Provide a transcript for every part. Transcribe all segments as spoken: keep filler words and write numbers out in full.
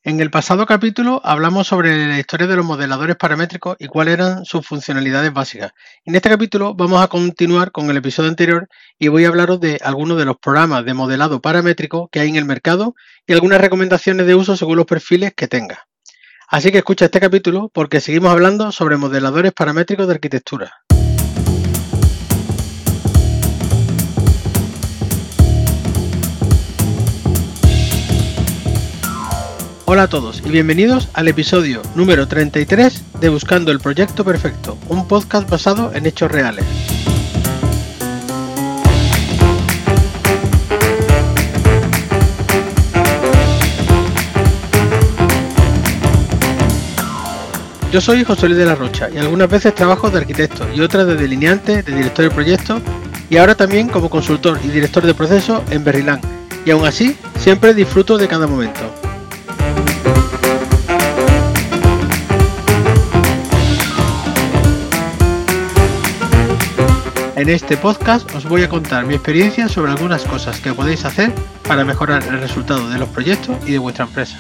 En el pasado capítulo hablamos sobre la historia de los modeladores paramétricos y cuáles eran sus funcionalidades básicas. En este capítulo vamos a continuar con el episodio anterior y voy a hablaros de algunos de los programas de modelado paramétrico que hay en el mercado y algunas recomendaciones de uso según los perfiles que tengas. Así que escucha este capítulo porque seguimos hablando sobre modeladores paramétricos de arquitectura. Hola a todos y bienvenidos al episodio número treinta y tres de Buscando el Proyecto Perfecto, un podcast basado en hechos reales. Yo soy José Luis de la Rocha y algunas veces trabajo de arquitecto y otras de delineante, de director de proyecto y ahora también como consultor y director de proceso en Berryland. Y aún así, siempre disfruto de cada momento. En este podcast os voy a contar mi experiencia sobre algunas cosas que podéis hacer para mejorar el resultado de los proyectos y de vuestra empresa.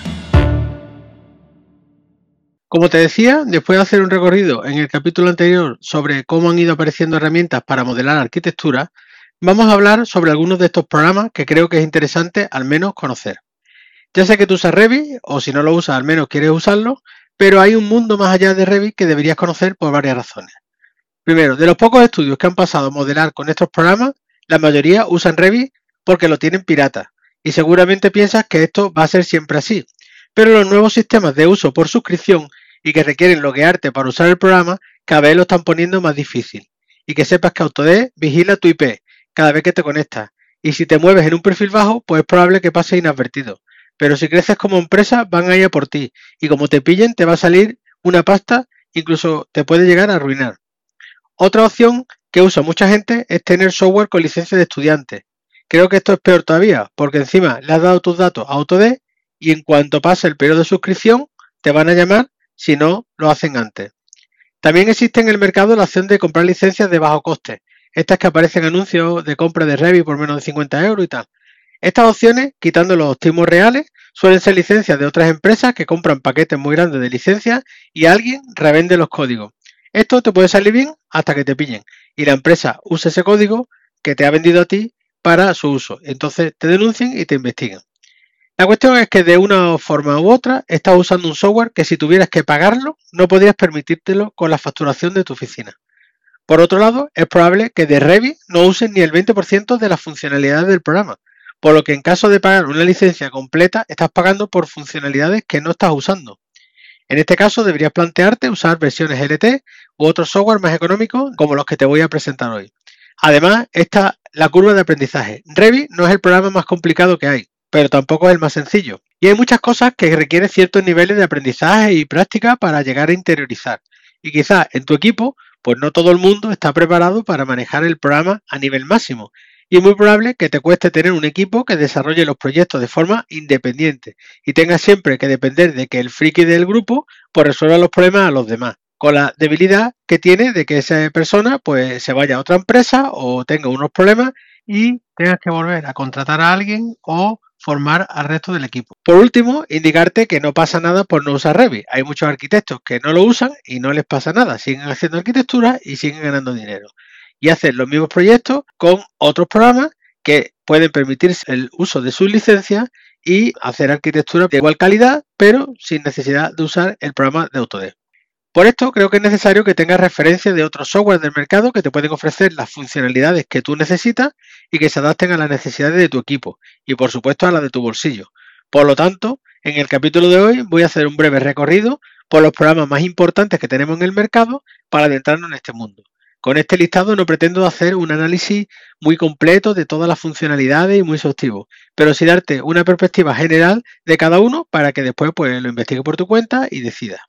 Como te decía, después de hacer un recorrido en el capítulo anterior sobre cómo han ido apareciendo herramientas para modelar arquitectura, vamos a hablar sobre algunos de estos programas que creo que es interesante al menos conocer. Ya sé que tú usas Revit, o si no lo usas al menos quieres usarlo, pero hay un mundo más allá de Revit que deberías conocer por varias razones. Primero, de los pocos estudios que han pasado a modelar con estos programas, la mayoría usan Revit porque lo tienen pirata y seguramente piensas que esto va a ser siempre así, pero los nuevos sistemas de uso por suscripción y que requieren loguearte para usar el programa cada vez lo están poniendo más difícil. Y que sepas que Autodesk vigila tu I P cada vez que te conectas y si te mueves en un perfil bajo, pues es probable que pase inadvertido. Pero si creces como empresa, van a ir a por ti y como te pillen te va a salir una pasta, incluso te puede llegar a arruinar. Otra opción que usa mucha gente es tener software con licencia de estudiante. Creo que esto es peor todavía, porque encima le has dado tus datos a Autodesk y en cuanto pase el periodo de suscripción te van a llamar si no lo hacen antes. También existe en el mercado la opción de comprar licencias de bajo coste, estas que aparecen anuncios de compra de Revit por menos de cincuenta euros y tal. Estas opciones, quitando los optimos reales, suelen ser licencias de otras empresas que compran paquetes muy grandes de licencias y alguien revende los códigos. Esto te puede salir bien hasta que te pillen y la empresa use ese código que te ha vendido a ti para su uso. Entonces te denuncian y te investigan. La cuestión es que de una forma u otra estás usando un software que si tuvieras que pagarlo no podrías permitírtelo con la facturación de tu oficina. Por otro lado, es probable que de Revit no uses ni el veinte por ciento de las funcionalidades del programa, por lo que en caso de pagar una licencia completa estás pagando por funcionalidades que no estás usando. En este caso deberías plantearte usar versiones L T u otros software más económicos como los que te voy a presentar hoy. Además, está la curva de aprendizaje. Revit no es el programa más complicado que hay, pero tampoco es el más sencillo. Y hay muchas cosas que requieren ciertos niveles de aprendizaje y práctica para llegar a interiorizar. Y quizás en tu equipo, pues no todo el mundo está preparado para manejar el programa a nivel máximo. Y es muy probable que te cueste tener un equipo que desarrolle los proyectos de forma independiente y tengas siempre que depender de que el friki del grupo pues resuelva los problemas a los demás, con la debilidad que tiene de que esa persona pues se vaya a otra empresa o tenga unos problemas y tengas que volver a contratar a alguien o formar al resto del equipo. Por último, indicarte que no pasa nada por no usar Revit. Hay muchos arquitectos que no lo usan y no les pasa nada, siguen haciendo arquitectura y siguen ganando dinero. Y hacer los mismos proyectos con otros programas que pueden permitirse el uso de sus licencias y hacer arquitectura de igual calidad, pero sin necesidad de usar el programa de Autodesk. Por esto, creo que es necesario que tengas referencia de otros software del mercado que te pueden ofrecer las funcionalidades que tú necesitas y que se adapten a las necesidades de tu equipo y, por supuesto, a las de tu bolsillo. Por lo tanto, en el capítulo de hoy voy a hacer un breve recorrido por los programas más importantes que tenemos en el mercado para adentrarnos en este mundo. Con este listado no pretendo hacer un análisis muy completo de todas las funcionalidades y muy exhaustivo, pero sí darte una perspectiva general de cada uno para que después pues, lo investigues por tu cuenta y decidas.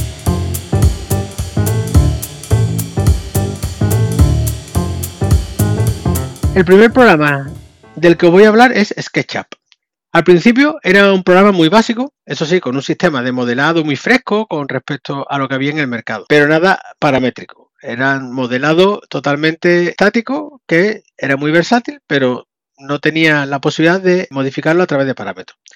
El primer programa del que os voy a hablar es SketchUp. Al principio era un programa muy básico, eso sí, con un sistema de modelado muy fresco con respecto a lo que había en el mercado, pero nada paramétrico. Era modelado totalmente estático, que era muy versátil, pero no tenía la posibilidad de modificarlo a través de parámetros.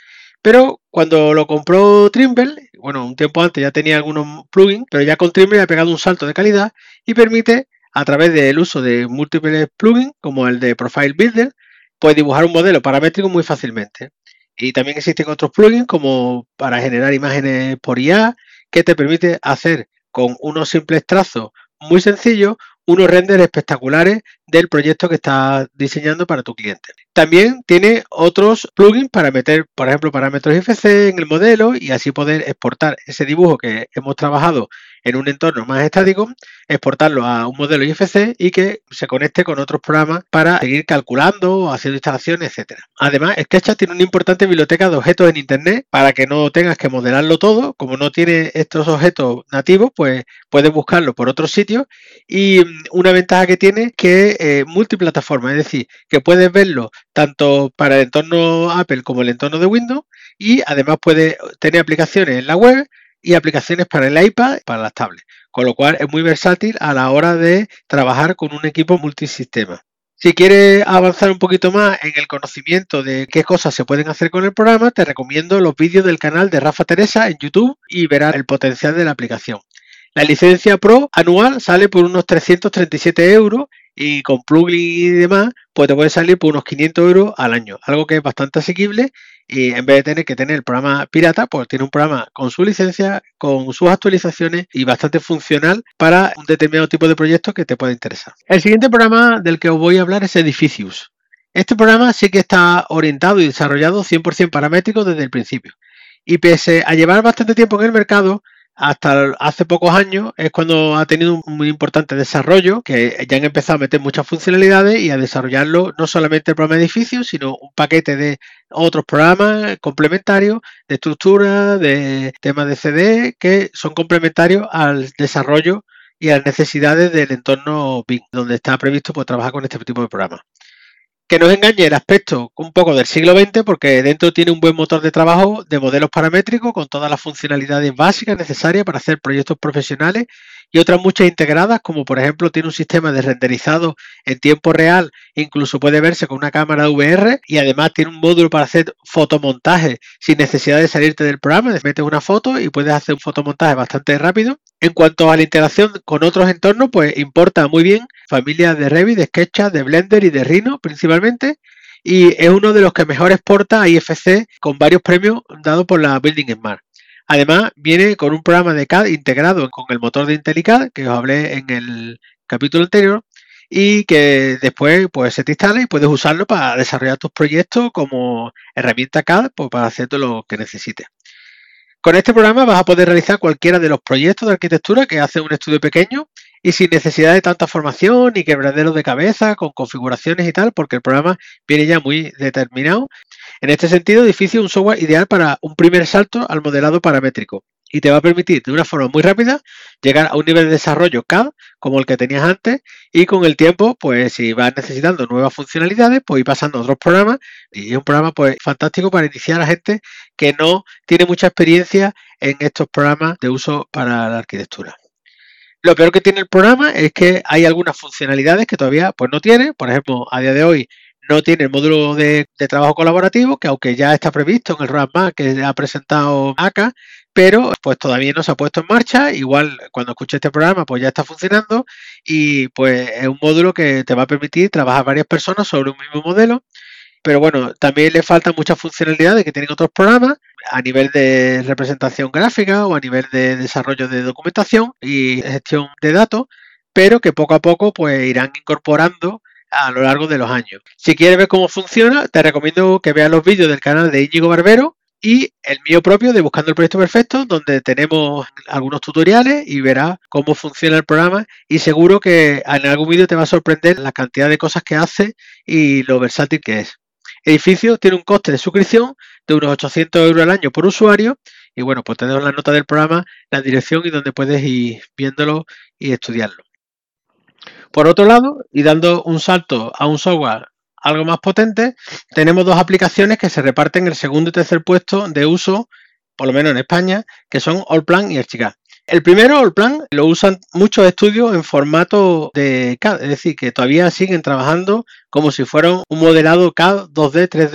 Pero cuando lo compró Trimble, bueno, un tiempo antes ya tenía algunos plugins, pero ya con Trimble ha pegado un salto de calidad y permite, a través del uso de múltiples plugins, como el de Profile Builder, pues dibujar un modelo paramétrico muy fácilmente. Y también existen otros plugins como para generar imágenes por I A, que te permite hacer con unos simples trazos muy sencillos unos renders espectaculares del proyecto que estás diseñando para tu cliente. También tiene otros plugins para meter, por ejemplo, parámetros I F C en el modelo y así poder exportar ese dibujo que hemos trabajado en un entorno más estático, exportarlo a un modelo I F C y que se conecte con otros programas para seguir calculando, haciendo instalaciones, etcétera. Además, SketchUp tiene una importante biblioteca de objetos en Internet para que no tengas que modelarlo todo. Como no tiene estos objetos nativos, pues puedes buscarlo por otros sitios y una ventaja que tiene es que eh, multiplataforma, es decir, que puedes verlo tanto para el entorno Apple como el entorno de Windows y además puedes tener aplicaciones en la web y aplicaciones para el iPad, para las tablets, con lo cual es muy versátil a la hora de trabajar con un equipo multisistema. Si quieres avanzar un poquito más en el conocimiento de qué cosas se pueden hacer con el programa, te recomiendo los vídeos del canal de Rafa Teresa en YouTube y verás el potencial de la aplicación. La licencia Pro anual sale por unos trescientos treinta y siete euros y con plugin y demás, pues te puede salir por unos quinientos euros al año, algo que es bastante asequible y en vez de tener que tener el programa pirata, pues tiene un programa con su licencia, con sus actualizaciones y bastante funcional para un determinado tipo de proyecto que te pueda interesar. El siguiente programa del que os voy a hablar es Edificius. Este programa sí que está orientado y desarrollado cien por ciento paramétrico desde el principio y pese a llevar bastante tiempo en el mercado, hasta hace pocos años es cuando ha tenido un muy importante desarrollo, que ya han empezado a meter muchas funcionalidades y a desarrollarlo no solamente el programa de edificios, sino un paquete de otros programas complementarios de estructura, de temas de C D, que son complementarios al desarrollo y a las necesidades del entorno B I M, donde está previsto pues, trabajar con este tipo de programas. Que nos engañe el aspecto un poco del siglo veinte porque dentro tiene un buen motor de trabajo de modelos paramétricos con todas las funcionalidades básicas necesarias para hacer proyectos profesionales y otras muchas integradas, como por ejemplo tiene un sistema de renderizado en tiempo real, incluso puede verse con una cámara V R y además tiene un módulo para hacer fotomontaje sin necesidad de salirte del programa, metes una foto y puedes hacer un fotomontaje bastante rápido. En cuanto a la integración con otros entornos, pues importa muy bien familias de Revit, de SketchUp, de Blender y de Rhino principalmente, y es uno de los que mejor exporta a I F C con varios premios dados por la Building Smart. Además, viene con un programa de C A D integrado con el motor de IntelliCAD, que os hablé en el capítulo anterior, y que después pues, se te instala y puedes usarlo para desarrollar tus proyectos como herramienta C A D pues, para hacer todo lo que necesites. Con este programa vas a poder realizar cualquiera de los proyectos de arquitectura que hace un estudio pequeño y sin necesidad de tanta formación ni quebraderos de cabeza con configuraciones y tal, porque el programa viene ya muy determinado. En este sentido, Edificius es un software ideal para un primer salto al modelado paramétrico y te va a permitir de una forma muy rápida llegar a un nivel de desarrollo C A D como el que tenías antes y con el tiempo, pues si vas necesitando nuevas funcionalidades, pues ir pasando a otros programas y es un programa pues fantástico para iniciar a gente que no tiene mucha experiencia en estos programas de uso para la arquitectura. Lo peor que tiene el programa es que hay algunas funcionalidades que todavía pues, no tiene. Por ejemplo, a día de hoy no tiene el módulo de, de trabajo colaborativo, que aunque ya está previsto en el roadmap que ha presentado A C A, pero pues todavía no se ha puesto en marcha. Igual cuando escuche este programa pues ya está funcionando y pues es un módulo que te va a permitir trabajar varias personas sobre un mismo modelo. Pero bueno, también le faltan muchas funcionalidades que tienen otros programas a nivel de representación gráfica o a nivel de desarrollo de documentación y gestión de datos, pero que poco a poco pues irán incorporando a lo largo de los años. Si quieres ver cómo funciona, te recomiendo que veas los vídeos del canal de Íñigo Barbero y el mío propio de Buscando el Proyecto Perfecto, donde tenemos algunos tutoriales y verás cómo funciona el programa y seguro que en algún vídeo te va a sorprender la cantidad de cosas que hace y lo versátil que es. Edificius tiene un coste de suscripción de unos ochocientos euros al año por usuario y bueno, pues te dejo en la nota del programa la dirección y donde puedes ir viéndolo y estudiarlo. Por otro lado, y dando un salto a un software algo más potente, tenemos dos aplicaciones que se reparten el segundo y tercer puesto de uso, por lo menos en España, que son Allplan y Archicad. El primero, Allplan, lo usan muchos estudios en formato de C A D, es decir, que todavía siguen trabajando como si fuera un modelado C A D dos D, tres D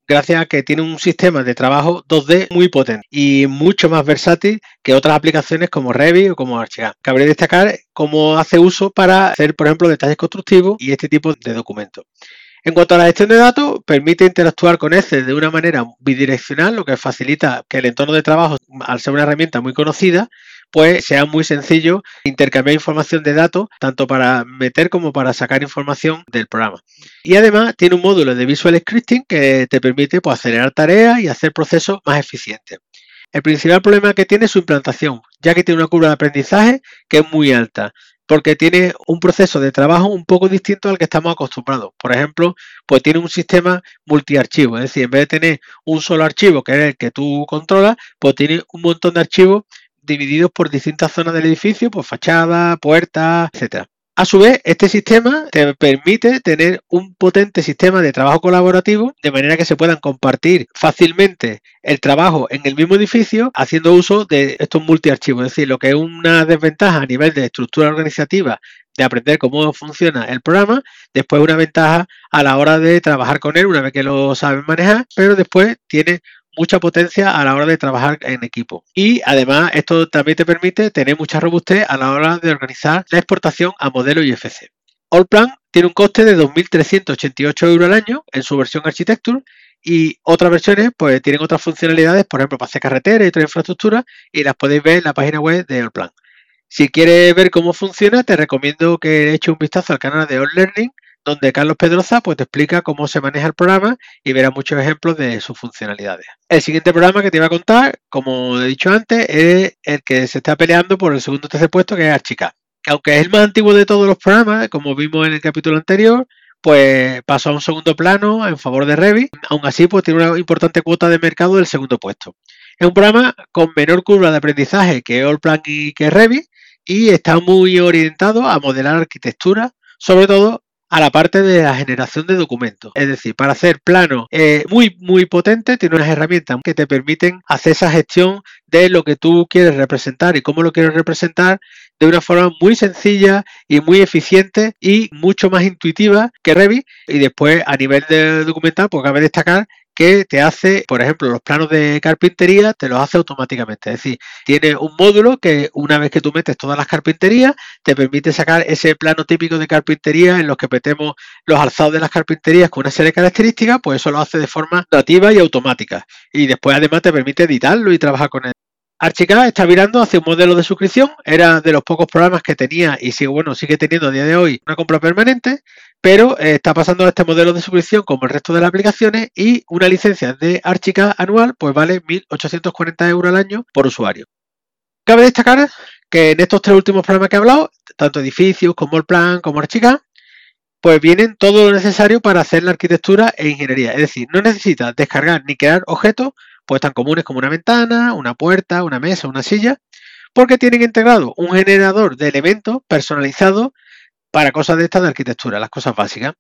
gracias a que tiene un sistema de trabajo dos D muy potente y mucho más versátil que otras aplicaciones como Revit o como Archicad. Cabe destacar cómo hace uso para hacer, por ejemplo, detalles constructivos y este tipo de documentos. En cuanto a la gestión de datos, permite interactuar con Excel de una manera bidireccional, lo que facilita que el entorno de trabajo, al ser una herramienta muy conocida, pues sea muy sencillo intercambiar información de datos, tanto para meter como para sacar información del programa. Y además tiene un módulo de Visual Scripting que te permite pues, acelerar tareas y hacer procesos más eficientes. El principal problema que tiene es su implantación, ya que tiene una curva de aprendizaje que es muy alta, porque tiene un proceso de trabajo un poco distinto al que estamos acostumbrados. Por ejemplo, pues tiene un sistema multiarchivo, es decir, en vez de tener un solo archivo, que es el que tú controlas, pues tiene un montón de archivos divididos por distintas zonas del edificio, pues fachada, puertas, etcétera. A su vez, este sistema te permite tener un potente sistema de trabajo colaborativo, de manera que se puedan compartir fácilmente el trabajo en el mismo edificio, haciendo uso de estos multiarchivos. Es decir, lo que es una desventaja a nivel de estructura organizativa, de aprender cómo funciona el programa, después una ventaja a la hora de trabajar con él, una vez que lo saben manejar, pero después tiene mucha potencia a la hora de trabajar en equipo. Y además esto también te permite tener mucha robustez a la hora de organizar la exportación a modelo I F C. Allplan tiene un coste de dos mil trescientos ochenta y ocho euros al año en su versión Architecture y otras versiones pues tienen otras funcionalidades, por ejemplo para hacer carreteras y otra infraestructura, y las podéis ver en la página web de Allplan. Si quieres ver cómo funciona, te recomiendo que eches un vistazo al canal de All Learning, donde Carlos Pedroza pues, te explica cómo se maneja el programa y verás muchos ejemplos de sus funcionalidades. El siguiente programa que te iba a contar, como he dicho antes, es el que se está peleando por el segundo o tercer puesto, que es Archicad. Que aunque es el más antiguo de todos los programas, como vimos en el capítulo anterior, pues pasó a un segundo plano en favor de Revit. Aún así, pues tiene una importante cuota de mercado del segundo puesto. Es un programa con menor curva de aprendizaje que Allplan y que Revit y está muy orientado a modelar arquitectura, sobre todo a la parte de la generación de documentos. Es decir, para hacer planos eh, muy, muy potentes, tiene unas herramientas que te permiten hacer esa gestión de lo que tú quieres representar y cómo lo quieres representar de una forma muy sencilla y muy eficiente y mucho más intuitiva que Revit. Y después, a nivel de documental, pues cabe destacar que te hace, por ejemplo, los planos de carpintería, te los hace automáticamente. Es decir, tiene un módulo que una vez que tú metes todas las carpinterías, te permite sacar ese plano típico de carpintería en los que metemos los alzados de las carpinterías con una serie de características, pues eso lo hace de forma nativa y automática. Y después además te permite editarlo y trabajar con él. Archicad está virando hacia un modelo de suscripción, era de los pocos programas que tenía y sigue, bueno, sigue teniendo a día de hoy una compra permanente, pero eh, está pasando a este modelo de suscripción como el resto de las aplicaciones y una licencia de Archicad anual pues vale mil ochocientos cuarenta euros al año por usuario. Cabe destacar que en estos tres últimos programas que he hablado, tanto edificios como Allplan como Archicad, pues vienen todo lo necesario para hacer la arquitectura e ingeniería. Es decir, no necesitas descargar ni crear objetos pues tan comunes como una ventana, una puerta, una mesa, una silla, porque tienen integrado un generador de elementos personalizados para cosas de estas de arquitectura, las cosas básicas,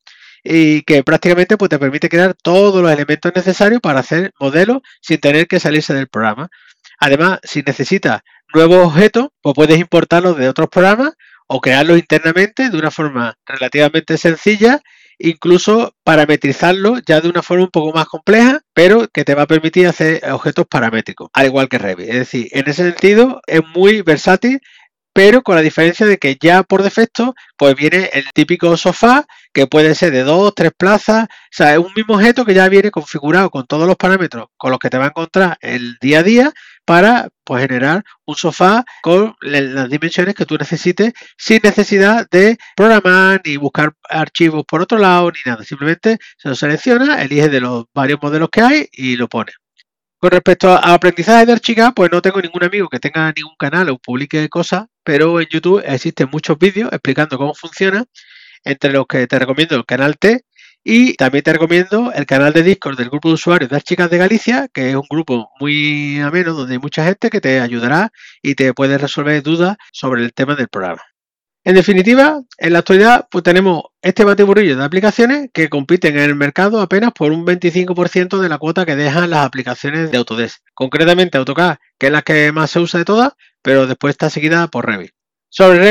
y que prácticamente pues, te permite crear todos los elementos necesarios para hacer modelos sin tener que salirse del programa. Además, si necesitas nuevos objetos, pues puedes importarlos de otros programas o crearlos internamente de una forma relativamente sencilla, incluso parametrizarlo ya de una forma un poco más compleja, pero que te va a permitir hacer objetos paramétricos, al igual que Revit. Es decir, en ese sentido es muy versátil, pero con la diferencia de que ya por defecto pues viene el típico sofá que puede ser de dos, tres plazas, o sea, es un mismo objeto que ya viene configurado con todos los parámetros con los que te va a encontrar el día a día para pues generar un sofá con las dimensiones que tú necesites sin necesidad de programar ni buscar archivos por otro lado ni nada, simplemente se lo selecciona, elige de los varios modelos que hay y lo pone. Con respecto a aprendizaje de Archicad, pues no tengo ningún amigo que tenga ningún canal o publique cosas, pero en YouTube existen muchos vídeos explicando cómo funciona, entre los que te recomiendo el canal T y también te recomiendo el canal de Discord del grupo de usuarios de Archicad de Galicia, que es un grupo muy ameno donde hay mucha gente que te ayudará y te puede resolver dudas sobre el tema del programa. En definitiva, en la actualidad pues tenemos este batiburrillo de aplicaciones que compiten en el mercado apenas por un veinticinco por ciento de la cuota que dejan las aplicaciones de Autodesk. Concretamente AutoCAD, que es la que más se usa de todas, pero después está seguida por Revit. Sobre Revit,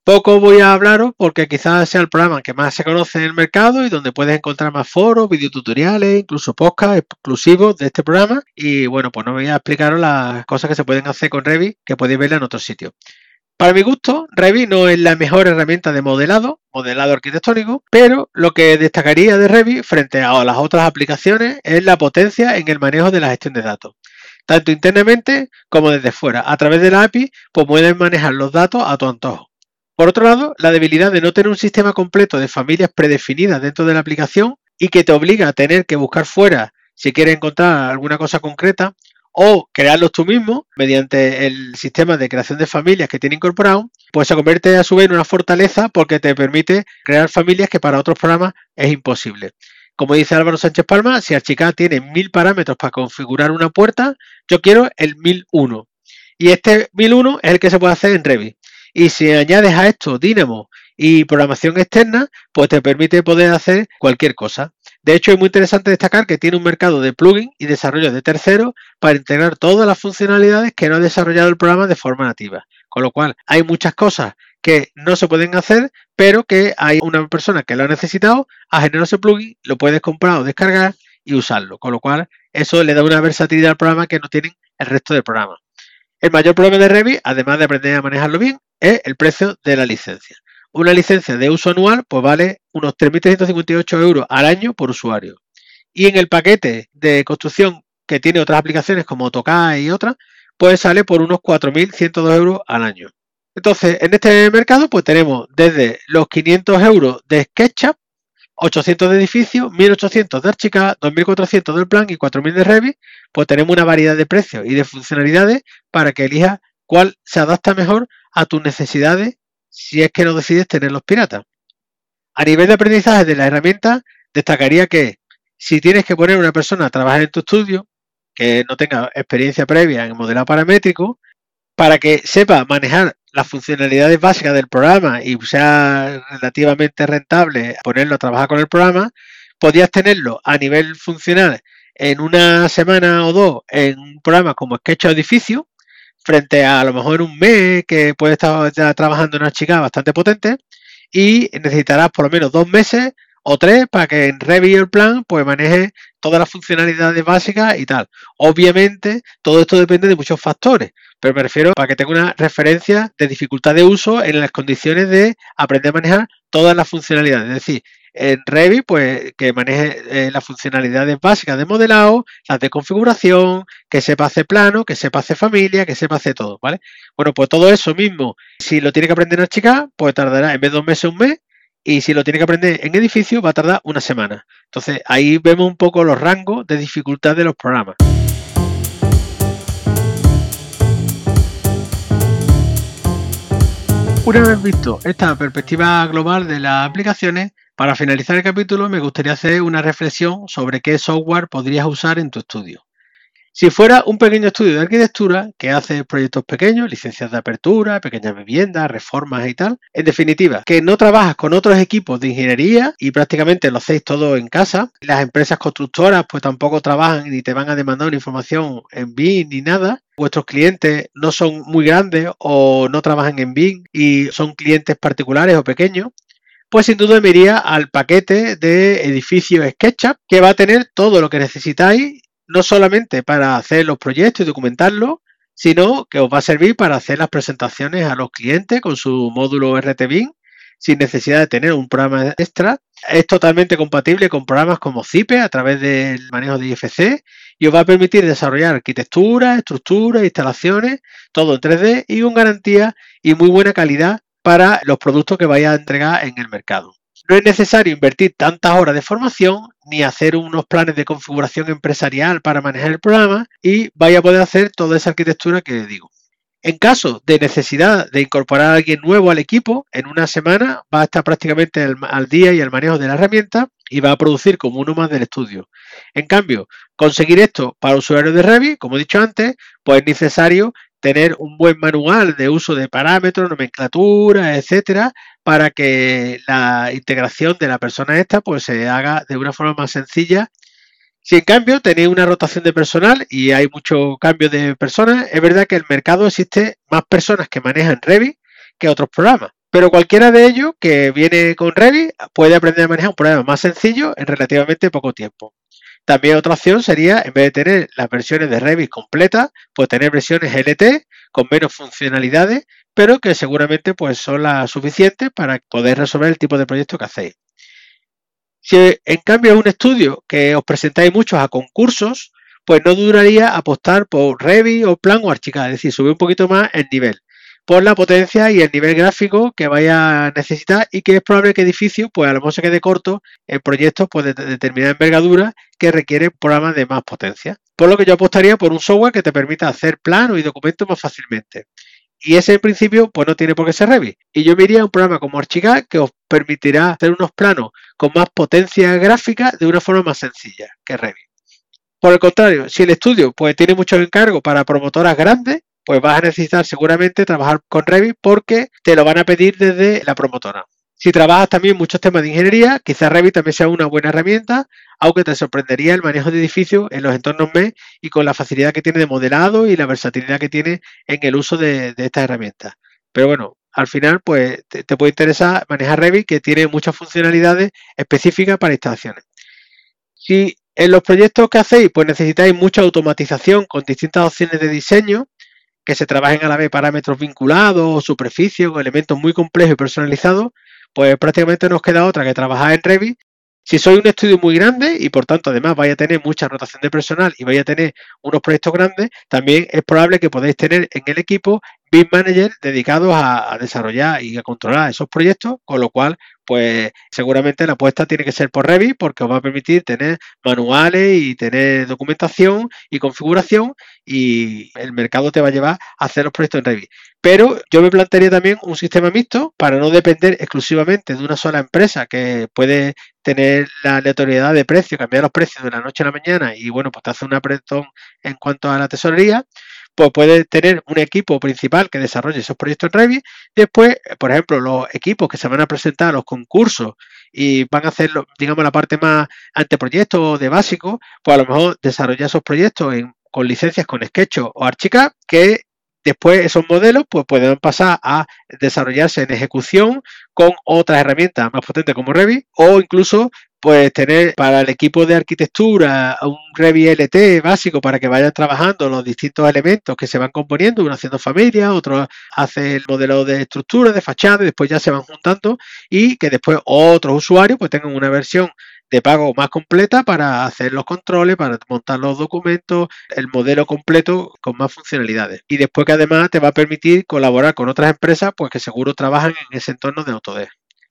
Poco voy a hablaros porque quizás sea el programa que más se conoce en el mercado y donde puedes encontrar más foros, videotutoriales, incluso podcasts exclusivos de este programa. Y bueno, pues no voy a explicaros las cosas que se pueden hacer con Revit, que podéis verla en otro sitio. Para mi gusto, Revit no es la mejor herramienta de modelado, modelado arquitectónico, pero lo que destacaría de Revit frente a las otras aplicaciones es la potencia en el manejo de la gestión de datos. Tanto internamente como desde fuera. A través de la A P I, pues puedes manejar los datos a tu antojo. Por otro lado, la debilidad de no tener un sistema completo de familias predefinidas dentro de la aplicación y que te obliga a tener que buscar fuera si quieres encontrar alguna cosa concreta o crearlos tú mismo mediante el sistema de creación de familias que tiene incorporado, pues se convierte a su vez en una fortaleza porque te permite crear familias que para otros programas es imposible. Como dice Álvaro Sánchez Palma, si Archicad tiene mil parámetros para configurar una puerta, yo quiero el mil uno. Y este mil uno es el que se puede hacer en Revit. Y si añades a esto Dynamo y programación externa, pues te permite poder hacer cualquier cosa. De hecho, es muy interesante destacar que tiene un mercado de plugins y desarrollo de terceros para integrar todas las funcionalidades que no ha desarrollado el programa de forma nativa. Con lo cual, hay muchas cosas que no se pueden hacer, pero que hay una persona que lo ha necesitado, ha generado ese plugin, lo puedes comprar o descargar y usarlo. Con lo cual, eso le da una versatilidad al programa que no tienen el resto del programa. El mayor problema de Revit, además de aprender a manejarlo bien, es el precio de la licencia. Una licencia de uso anual pues vale unos tres mil trescientos cincuenta y ocho euros al año por usuario. Y en el paquete de construcción que tiene otras aplicaciones como AutoCAD y otras, pues sale por unos cuatro mil ciento dos euros al año. Entonces, en este mercado pues tenemos desde los quinientos euros de SketchUp, ochocientos de edificio, mil ochocientos de Archicad, dos mil cuatrocientos del plan y cuatro mil de Revit, pues tenemos una variedad de precios y de funcionalidades para que elijas cuál se adapta mejor a tus necesidades si es que no decides tener los piratas. A nivel de aprendizaje de la herramienta, destacaría que si tienes que poner a una persona a trabajar en tu estudio, que no tenga experiencia previa en modelado paramétrico, para que sepa manejar las funcionalidades básicas del programa y sea relativamente rentable ponerlo a trabajar con el programa, podías tenerlo a nivel funcional en una semana o dos en un programa como SketchUp Edificio, frente a a lo mejor un mes que puede estar ya trabajando en una chica bastante potente y necesitarás por lo menos dos meses o tres para que en Revit el plan pues maneje todas las funcionalidades básicas y tal. Obviamente todo esto depende de muchos factores, pero me refiero para que tenga una referencia de dificultad de uso en las condiciones de aprender a manejar todas las funcionalidades. Es decir, en Revit, pues que maneje eh, las funcionalidades básicas de modelado, las de configuración, que sepa hacer plano, que sepa hacer familia, que sepa hacer todo, ¿vale? Bueno, pues todo eso mismo, si lo tiene que aprender en Archicad, pues tardará en vez de dos meses, un mes, y si lo tiene que aprender en edificio, va a tardar una semana. Entonces, ahí vemos un poco los rangos de dificultad de los programas. Una vez visto esta perspectiva global de las aplicaciones, para finalizar el capítulo me gustaría hacer una reflexión sobre qué software podrías usar en tu estudio. Si fuera un pequeño estudio de arquitectura que hace proyectos pequeños, licencias de apertura, pequeñas viviendas, reformas y tal, en definitiva, que no trabajas con otros equipos de ingeniería y prácticamente lo hacéis todo en casa, las empresas constructoras pues tampoco trabajan ni te van a demandar una información en B I M ni nada, vuestros clientes no son muy grandes o no trabajan en B I M y son clientes particulares o pequeños, pues sin duda me iría al paquete de edificio SketchUp que va a tener todo lo que necesitáis, no solamente para hacer los proyectos y documentarlos, sino que os va a servir para hacer las presentaciones a los clientes con su módulo R T B I M sin necesidad de tener un programa extra. Es totalmente compatible con programas como Zype a través del manejo de I F C y os va a permitir desarrollar arquitectura, estructuras, instalaciones, todo en tres D y con garantía y muy buena calidad para los productos que vais a entregar en el mercado. No es necesario invertir tantas horas de formación ni hacer unos planes de configuración empresarial para manejar el programa y vais a poder hacer toda esa arquitectura que digo. En caso de necesidad de incorporar a alguien nuevo al equipo, en una semana va a estar prácticamente al, al día y al manejo de la herramienta y va a producir como uno más del estudio. En cambio, conseguir esto para usuarios de Revit, como he dicho antes, pues es necesario tener un buen manual de uso de parámetros, nomenclatura, etcétera, para que la integración de la persona esta pues se haga de una forma más sencilla. Si en cambio tenéis una rotación de personal y hay mucho cambio de personas, es verdad que en el mercado existe más personas que manejan Revit que otros programas. Pero cualquiera de ellos que viene con Revit puede aprender a manejar un programa más sencillo en relativamente poco tiempo. También otra opción sería, en vez de tener las versiones de Revit completas, pues tener versiones L T con menos funcionalidades, pero que seguramente pues son las suficientes para poder resolver el tipo de proyecto que hacéis. Si en cambio es un estudio que os presentáis muchos a concursos, pues no dudaría apostar por Revit o Plan o Archicad, es decir, subir un poquito más el nivel, por la potencia y el nivel gráfico que vaya a necesitar, y que es probable que edificio, pues a lo mejor se quede corto en proyectos pues, de determinada envergadura que requieren programas de más potencia. Por lo que yo apostaría por un software que te permita hacer planos y documentos más fácilmente. Y ese en principio pues no tiene por qué ser Revit. Y yo me iría a un programa como Archicad que os permitirá hacer unos planos con más potencia gráfica de una forma más sencilla que Revit. Por el contrario, si el estudio pues tiene muchos encargos para promotoras grandes, pues vas a necesitar seguramente trabajar con Revit porque te lo van a pedir desde la promotora. Si trabajas también muchos temas de ingeniería, quizás Revit también sea una buena herramienta, aunque te sorprendería el manejo de edificios en los entornos M E y con la facilidad que tiene de modelado y la versatilidad que tiene en el uso de, de estas herramientas. Pero bueno, al final pues te, te puede interesar manejar Revit, que tiene muchas funcionalidades específicas para instalaciones. Si en los proyectos que hacéis pues necesitáis mucha automatización con distintas opciones de diseño, que se trabajen a la vez parámetros vinculados o superficies o elementos muy complejos y personalizados, pues prácticamente no os queda otra que trabajar en Revit. Si sois un estudio muy grande y por tanto además vais a tener mucha rotación de personal y vais a tener unos proyectos grandes, también es probable que podáis tener en el equipo B I M managers dedicados a, a desarrollar y a controlar esos proyectos, con lo cual pues seguramente la apuesta tiene que ser por Revit, porque os va a permitir tener manuales y tener documentación y configuración, y el mercado te va a llevar a hacer los proyectos en Revit. Pero yo me plantearía también un sistema mixto para no depender exclusivamente de una sola empresa que puede tener la aleatoriedad de precio, cambiar los precios de la noche a la mañana y bueno, pues te hace un apretón en cuanto a la tesorería. Pues puede tener un equipo principal que desarrolle esos proyectos en Revit. Después, por ejemplo, los equipos que se van a presentar a los concursos y van a hacer, digamos, la parte más anteproyectos de básico, pues a lo mejor desarrollar esos proyectos en, con licencias con Sketch o Archicad, que después esos modelos pues pueden pasar a desarrollarse en ejecución con otras herramientas más potentes como Revit, o incluso pues tener para el equipo de arquitectura un Revit L T básico para que vayan trabajando los distintos elementos que se van componiendo, uno haciendo familia, otro hace el modelo de estructura, de fachada, y después ya se van juntando, y que después otros usuarios pues tengan una versión de pago más completa para hacer los controles, para montar los documentos, el modelo completo con más funcionalidades. Y después que además te va a permitir colaborar con otras empresas pues que seguro trabajan en ese entorno de Autodesk.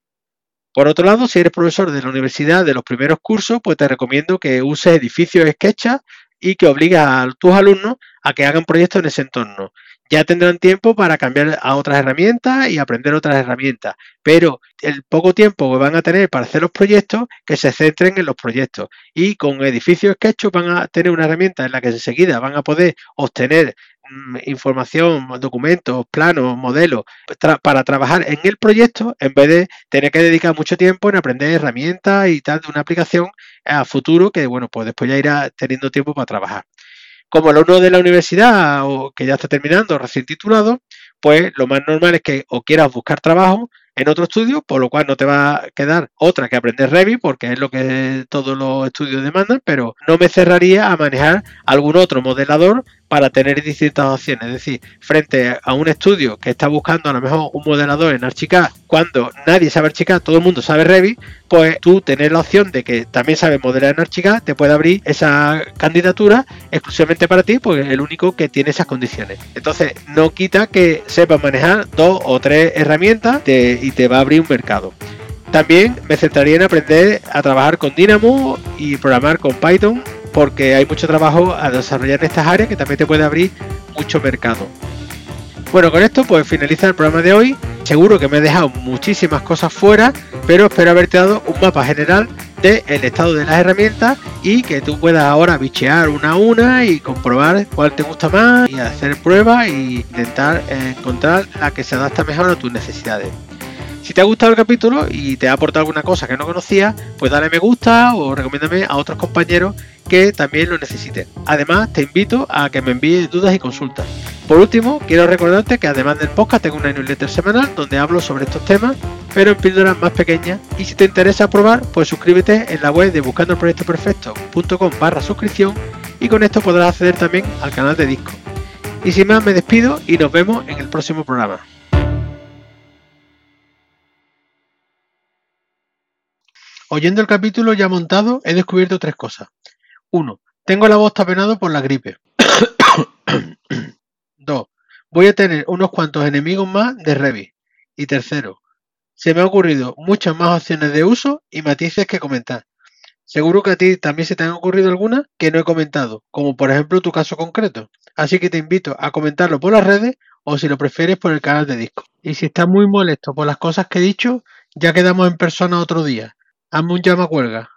Por otro lado, si eres profesor de la universidad de los primeros cursos, pues te recomiendo que uses edificios SketchUp y que obligues a tus alumnos a que hagan proyectos en ese entorno. Ya tendrán tiempo para cambiar a otras herramientas y aprender otras herramientas, pero el poco tiempo que van a tener para hacer los proyectos, que se centren en los proyectos. Y con edificios SketchUp van a tener una herramienta en la que enseguida van a poder obtener información, documentos, planos, modelos tra para trabajar en el proyecto, en vez de tener que dedicar mucho tiempo en aprender herramientas y tal de una aplicación a futuro, que bueno, pues después ya irá teniendo tiempo para trabajar. Como alumno de la universidad o que ya está terminando, recién titulado, pues lo más normal es que o quieras buscar trabajo en otro estudio, por lo cual no te va a quedar otra que aprender Revit, porque es lo que todos los estudios demandan, pero no me cerraría a manejar algún otro modelador para tener distintas opciones. Es decir, frente a un estudio que está buscando a lo mejor un modelador en Archicad, cuando nadie sabe Archicad, todo el mundo sabe Revit, pues tú tener la opción de que también sabes modelar en Archicad, te puede abrir esa candidatura exclusivamente para ti, porque es el único que tiene esas condiciones. Entonces, no quita que sepas manejar dos o tres herramientas de, y te va a abrir un mercado. También me centraría en aprender a trabajar con Dynamo y programar con Python, porque hay mucho trabajo a desarrollar en estas áreas que también te puede abrir mucho mercado. Bueno, con esto pues finaliza el programa de hoy. Seguro que me he dejado muchísimas cosas fuera, pero espero haberte dado un mapa general del estado de las herramientas y que tú puedas ahora bichear una a una y comprobar cuál te gusta más y hacer pruebas e intentar encontrar la que se adapta mejor a tus necesidades. Si te ha gustado el capítulo y te ha aportado alguna cosa que no conocías, pues dale me gusta o recomiéndame a otros compañeros que también lo necesiten. Además, te invito a que me envíes dudas y consultas. Por último, quiero recordarte que además del podcast tengo una newsletter semanal donde hablo sobre estos temas, pero en píldoras más pequeñas, y si te interesa probar, pues suscríbete en la web de buscando el proyecto perfecto punto com barra suscripción y con esto podrás acceder también al canal de Discord. Y sin más me despido y nos vemos en el próximo programa. Oyendo el capítulo ya montado, he descubierto tres cosas. uno. Tengo la voz tapenado por la gripe. dos. Voy a tener unos cuantos enemigos más de Revit. Y tercero. Se me han ocurrido muchas más opciones de uso y matices que comentar. Seguro que a ti también se te han ocurrido algunas que no he comentado, como por ejemplo tu caso concreto. Así que te invito a comentarlo por las redes o si lo prefieres por el canal de Discord. Y si estás muy molesto por las cosas que he dicho, ya quedamos en persona otro día. Hazme un llamacuelga.